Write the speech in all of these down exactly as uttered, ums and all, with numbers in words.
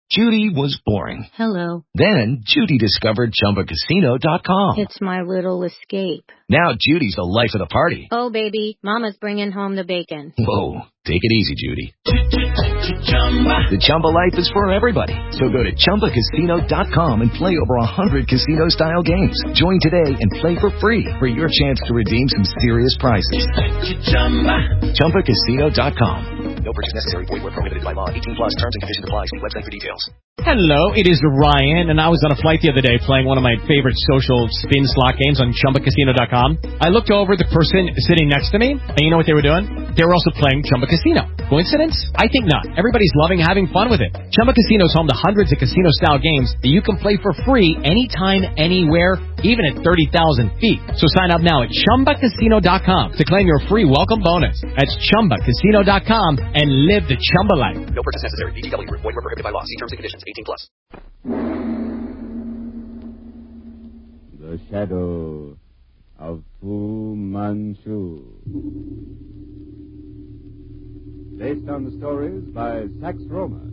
Judy was boring. Hello. Then Judy discovered Chumba Casino dot com. It's my little escape. Now Judy's the life of the party. Oh, baby, mama's bringing home the bacon. Whoa, take it easy, Judy. The Chumba life is for everybody. So go to Chumba Casino dot com and play over one hundred casino-style games. Join today and play for free for your chance to redeem some serious prizes. Chumba Casino dot com. No purchase necessary. Void where prohibited by law. eighteen plus terms and conditions apply. See website for details. Hello, it is Ryan, and I was on a flight the other day playing one of my favorite social spin slot games on Chumba Casino dot com. I looked over at the person sitting next to me, and you know what they were doing? They were also playing Chumba Casino. Coincidence? I think not. Everybody's loving having fun with it. Chumba Casino is home to hundreds of casino-style games that you can play for free anytime, anywhere, even at thirty thousand feet. So sign up now at Chumba Casino dot com to claim your free welcome bonus. That's Chumba Casino dot com and live the Chumba life. No purchase necessary. V G W. Void where prohibited by law. See terms and conditions. eighteen plus. The Shadow of Fu Manchu. Based on the stories by Sax Rohmer.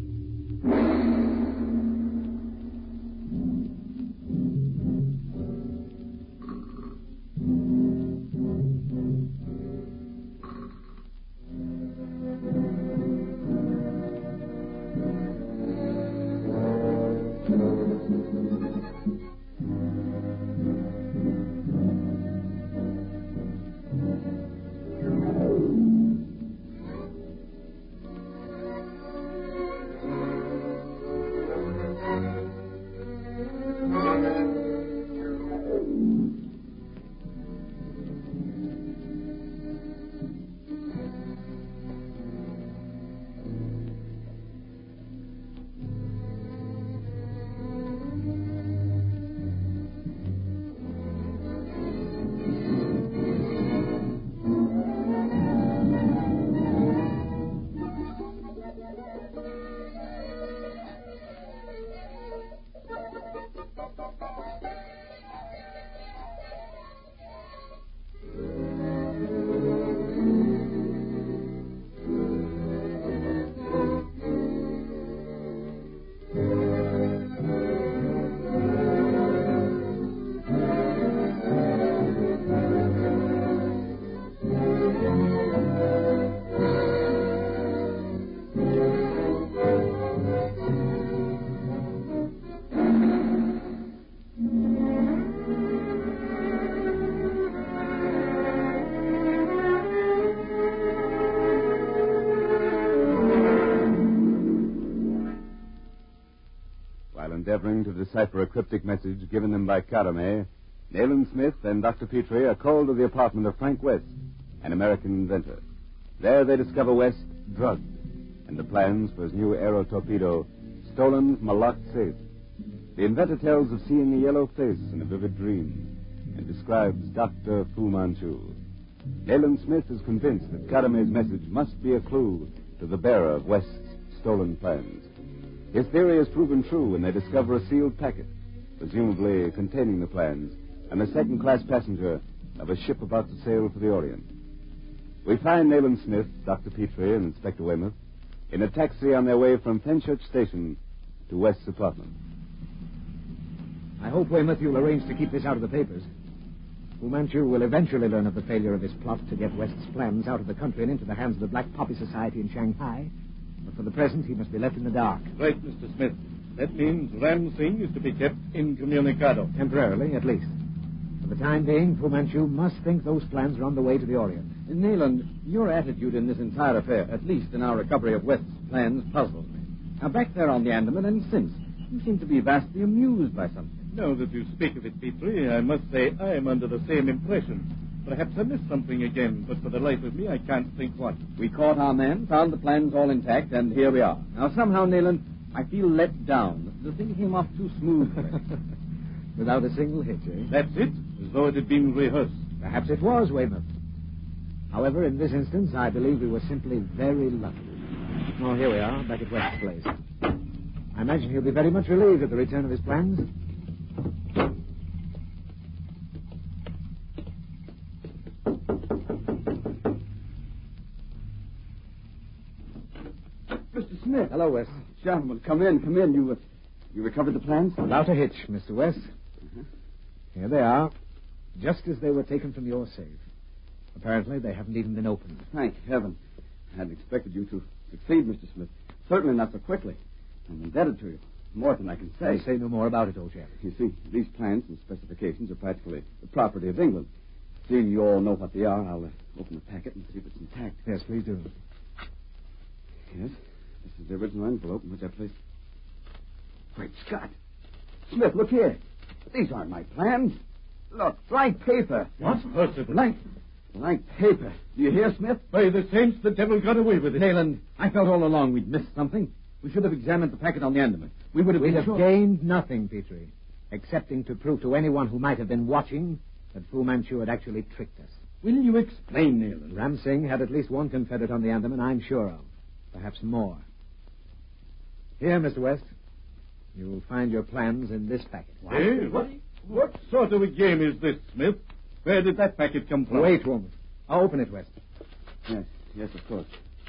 Endeavoring to decipher a cryptic message given them by Carame, Nayland Smith and Doctor Petrie are called to the apartment of Frank West, an American inventor. There they discover West drugged, and the plans for his new aero torpedo stolen from a locked safe. The inventor tells of seeing a yellow face in a vivid dream and describes Doctor Fu Manchu. Nayland Smith is convinced that Carame's message must be a clue to the bearer of West's stolen plans. His theory is proven true when they discover a sealed packet, presumably containing the plans, and a second-class passenger of a ship about to sail for the Orient. We find Nayland Smith, Doctor Petrie, and Inspector Weymouth in a taxi on their way from Fenchurch Station to West's apartment. I hope, Weymouth, you'll arrange to keep this out of the papers. Fu Manchu will eventually learn of the failure of his plot to get West's plans out of the country and into the hands of the Black Poppy Society in Shanghai. But for the present, he must be left in the dark. Right, Mister Smith. That means Ram Singh is to be kept incommunicado. Temporarily, at least. For the time being, Fu Manchu must think those plans are on the way to the Orient. Nayland, your attitude in this entire affair, at least in our recovery of West's plans, puzzles me. Now, back there on the Andaman and since, you seem to be vastly amused by something. Now that you speak of it, Petrie, I must say I am under the same impression. Perhaps I missed something again, but for the life of me, I can't think what. We caught our man, found the plans all intact, and here we are. Now, somehow, Nayland, I feel let down. The thing came off too smoothly. Without a single hitch, eh? That's it, as though it had been rehearsed. Perhaps it was, Weymouth. However, in this instance, I believe we were simply very lucky. Oh, here we are, back at West's place. I imagine he'll be very much relieved at the return of his plans. Mister Smith. Hello, West. gentlemen, come in, come in. You, uh, you recovered the plans? Without a hitch, Mister West. Uh-huh. Here they are, just as they were taken from your safe. Apparently, they haven't even been opened. Thank heaven. I hadn't expected you to succeed, Mister Smith. Certainly not so quickly. I'm indebted to you. More than I can say. I say no more about it, old chap. You see, these plans and specifications are practically the property of England. Seeing you all know what they are, I'll uh, open the packet and see if it's intact. Yes, please do. Yes, this is the original envelope in which I placed... Great Scott! Smith, look here. These aren't my plans. Look, blank paper. What? Impossible. Blank, blank paper. Do you hear, Smith? By the saints, the devil got away with it. Nayland, I felt all along we'd missed something. We should have examined the packet on the Andaman. We would have We'd been have sure. gained nothing, Petrie, excepting to prove to anyone who might have been watching that Fu Manchu had actually tricked us. Will you explain, Nayland? Ram Singh had at least one Confederate on the Andaman, I'm sure of. Perhaps more. Here, Mister West. You'll find your plans in this packet. Hey, what, what sort of a game is this, Smith? Where did that packet come from? Wait, woman. I'll open it, West. Yes, yes, of course.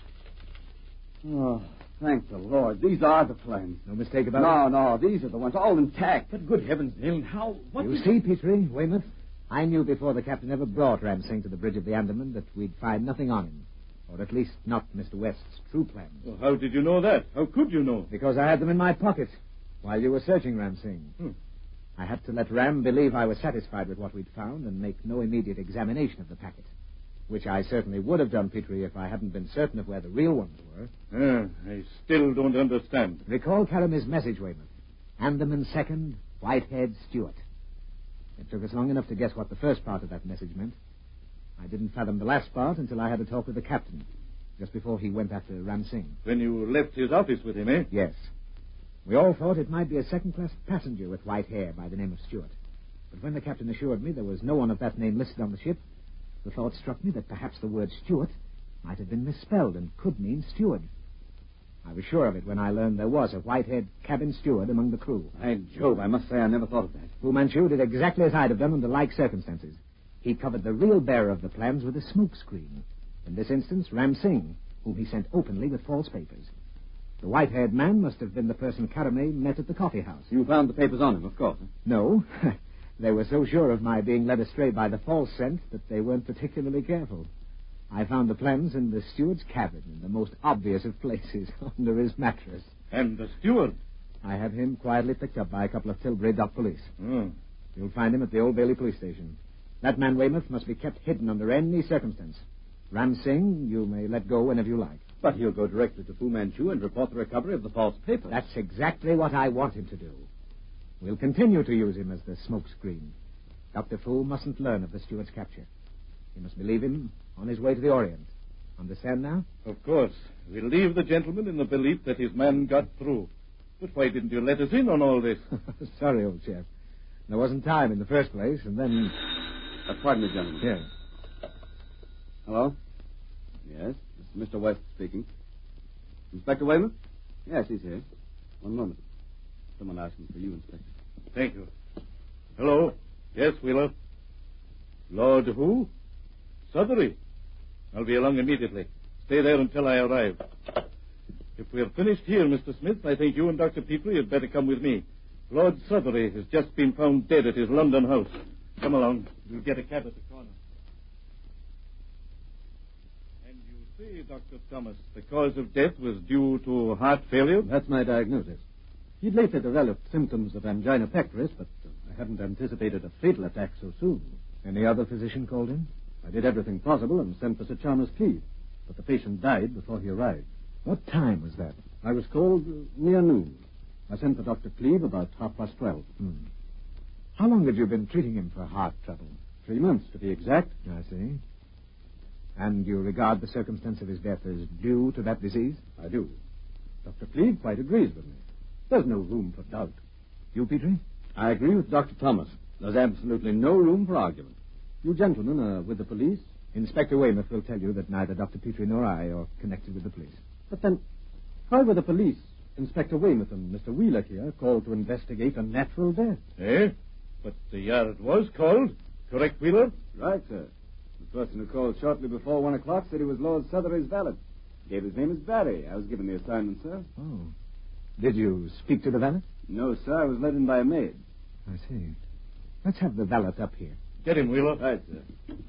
Oh, thank the Lord. These are the plans. No mistake about no, it? No, no, these are the ones, all intact. But good heavens, Nayland, how... What you see, Petrie, Weymouth, I knew before the captain ever brought Ram Singh to the bridge of the Andaman that we'd find nothing on him. Or at least not Mister West's true plans. Well, how did you know that? How could you know? Because I had them in my pocket while you were searching Ram Singh. Hmm. I had to let Ram believe I was satisfied with what we'd found and make no immediate examination of the packet. Which I certainly would have done, Petrie, if I hadn't been certain of where the real ones were. Ah, I still don't understand. Recall Carame's message, Weymouth. Andaman second, Whitehead Stewart. It took us long enough to guess what the first part of that message meant. I didn't fathom the last part until I had a talk with the captain, just before he went after Ram Singh. When you left his office with him, eh? Yes. We all thought it might be a second-class passenger with white hair by the name of Stewart. But when the captain assured me there was no one of that name listed on the ship, the thought struck me that perhaps the word Stewart might have been misspelled and could mean steward. I was sure of it when I learned there was a white-haired cabin steward among the crew. By Jove, I must say I never thought of that. Fu Manchu did exactly as I'd have done under like circumstances. He covered the real bearer of the plans with a smoke screen. In this instance, Ram Singh, whom he sent openly with false papers. The white-haired man must have been the person Karame met at the coffee house. You found the papers on him, of course. Huh? No. They were so sure of my being led astray by the false scent that they weren't particularly careful. I found the plans in the steward's cabin, in the most obvious of places, under his mattress. And the steward? I had him quietly picked up by a couple of Tilbury dock police. Oh. You'll find him at the Old Bailey police station. That man, Weymouth, must be kept hidden under any circumstance. Ram Singh, you may let go whenever you like. But he'll go directly to Fu Manchu and report the recovery of the false papers. That's exactly what I want him to do. We'll continue to use him as the smokescreen. Doctor Fu mustn't learn of the steward's capture. He must believe him on his way to the Orient. Understand now? Of course. We'll leave the gentleman in the belief that his man got through. But why didn't you let us in on all this? Sorry, old chap. There wasn't time in the first place, and then... Uh, pardon me, gentlemen. Yes. Hello? Yes, this is Mister West speaking. Inspector Weymouth? Yes, he's here. One moment. Someone asking for you, Inspector. Thank you. Hello? Yes, Wheeler. Lord who? Sudbury. I'll be along immediately. Stay there until I arrive. If we're finished here, Mister Smith, I think you and Doctor Petrie had better come with me. Lord Sudbury has just been found dead at his London house. Come along. We'll get a cab at the corner. And you say, Doctor Thomas, the cause of death was due to heart failure? That's my diagnosis. He'd later developed symptoms of angina pectoris, but uh, I hadn't anticipated a fatal attack so soon. Any other physician called in? I did everything possible and sent for Sir Chalmers Cleeve, but the patient died before he arrived. What time was that? I was called uh, near noon. I sent for Doctor Cleeve about half past twelve. Hmm. How long had you been treating him for heart trouble? Three months, to be exact. I see. And you regard the circumstance of his death as due to that disease? I do. Doctor Cleeve quite agrees with me. There's no room for doubt. You, Petrie? I agree with Doctor Thomas. There's absolutely no room for argument. You gentlemen are with the police? Inspector Weymouth will tell you that neither Doctor Petrie nor I are connected with the police. But then, how were the police, Inspector Weymouth and Mister Wheeler here, called to investigate a natural death? Eh? But the yard was called. Correct, Wheeler? Right, sir. The person who called shortly before one o'clock said he was Lord Sudbury's valet. Gave his name as Barry. I was given the assignment, sir. Oh. Did you speak to the valet? No, sir. I was let in by a maid. I see. Let's have the valet up here. Get him, Wheeler. Right, sir.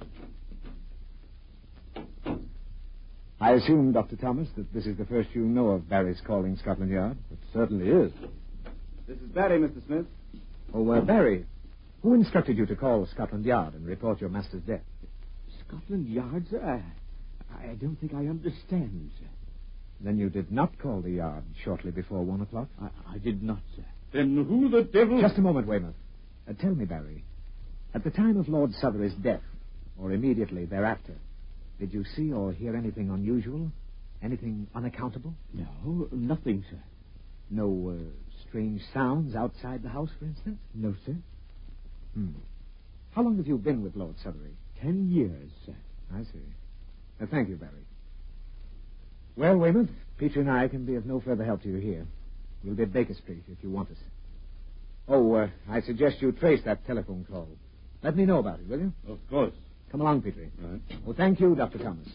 I assume, Doctor Thomas, that this is the first you know of Barry's calling Scotland Yard? It certainly is. This is Barry, Mister Smith. Oh, uh, Barry, who instructed you to call Scotland Yard and report your master's death? Scotland Yard, sir? I, I don't think I understand, sir. Then you did not call the Yard shortly before one o'clock? I, I did not, sir. Then who the devil... Just a moment, Weymouth. Uh, tell me, Barry, at the time of Lord Sothery's death, or immediately thereafter, did you see or hear anything unusual? Anything unaccountable? No, nothing, sir. No uh, strange sounds outside the house, for instance? No, sir. Hmm. How long have you been with Lord Sothery? Ten years, sir. I see. Uh, thank you, Barry. Well, Weymouth, Peter and I can be of no further help to you here. We'll be at Baker Street if you want us. Oh, uh, I suggest you trace that telephone call. Let me know about it, will you? Of course. Come along, Petrie. Right. Well, thank you, Doctor Thomas.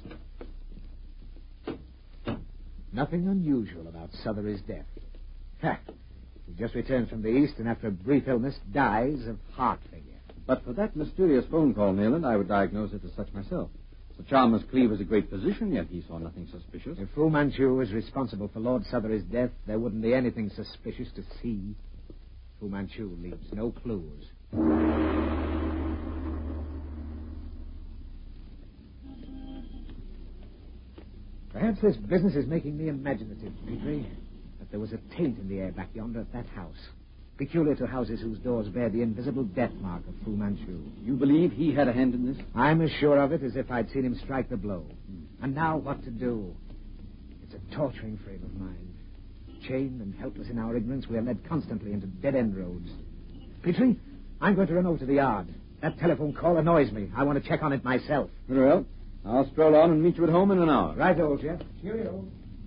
Nothing unusual about Sothery's death. Ha! He just returned from the East and after a brief illness dies of heart failure. But for that mysterious phone call, Nayland, I would diagnose it as such myself. Sir Chalmers Cleave is a great physician, yet he saw nothing suspicious. If Fu Manchu is responsible for Lord Sothery's death, there wouldn't be anything suspicious to see. Fu Manchu leaves no clues. Perhaps this business is making me imaginative, Petrie. But there was a taint in the air back yonder at that house. Peculiar to houses whose doors bear the invisible death mark of Fu Manchu. You believe he had a hand in this? I'm as sure of it as if I'd seen him strike the blow. Hmm. And now what to do? It's a torturing frame of mind. Chained and helpless in our ignorance, we are led constantly into dead-end roads. Petrie, I'm going to run over to the yard. That telephone call annoys me. I want to check on it myself. Very well. I'll stroll on and meet you at home in an hour. Right, old chap. Cheerio.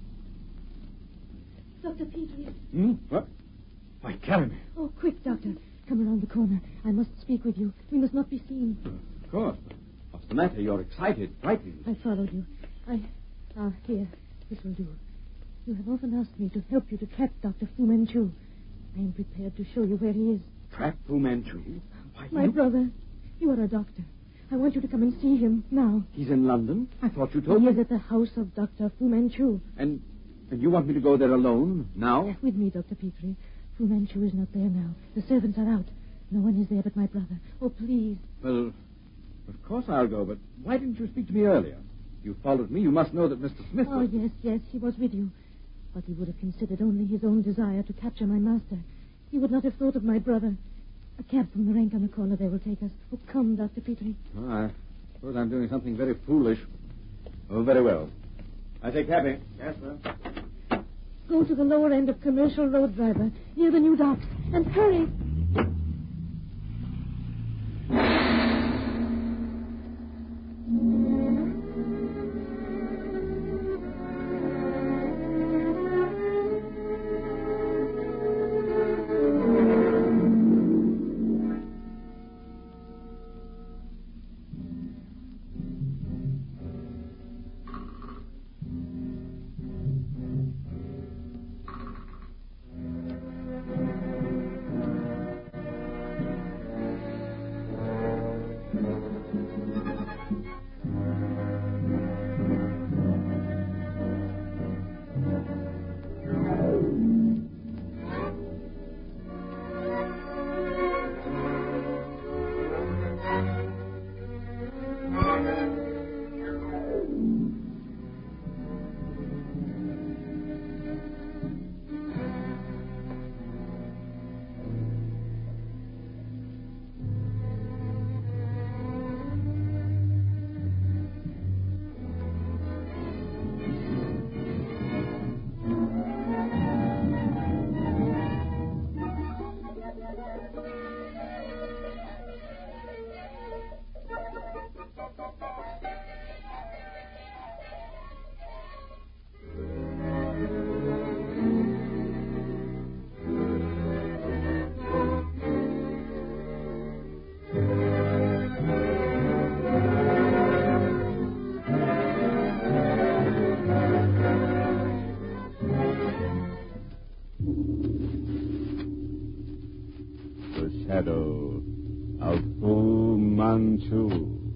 Doctor Petrie. Hmm? What? Why, Karen. Oh, quick, Doctor. Come around the corner. I must speak with you. We must not be seen. Of course. What's the matter? You're excited, frightened. I followed you. I... Ah, here. This will do. You have often asked me to help you to trap Doctor Fu Manchu. I am prepared to show you where he is. Trap Fu Manchu? Why, My you... brother. You are a doctor. I want you to come and see him now. He's in London? I thought you told me. He is at the house of Doctor Fu Manchu. And, and you want me to go there alone, now? With me, Doctor Petrie. Fu Manchu is not there now. The servants are out. No one is there but my brother. Oh, please. Well, of course I'll go, but why didn't you speak to me earlier? You followed me. You must know that Mister Smith Oh, was... yes, yes, he was with you. But he would have considered only his own desire to capture my master. He would not have thought of my brother. A cab from the rank on the corner there will take us. Oh, come, Doctor Petrie. Oh, I suppose I'm doing something very foolish. Oh, very well. I take cabby. Yes, sir. Go to the lower end of Commercial Road, driver, near the new docks. And hurry. the shadow of Fu Manchu.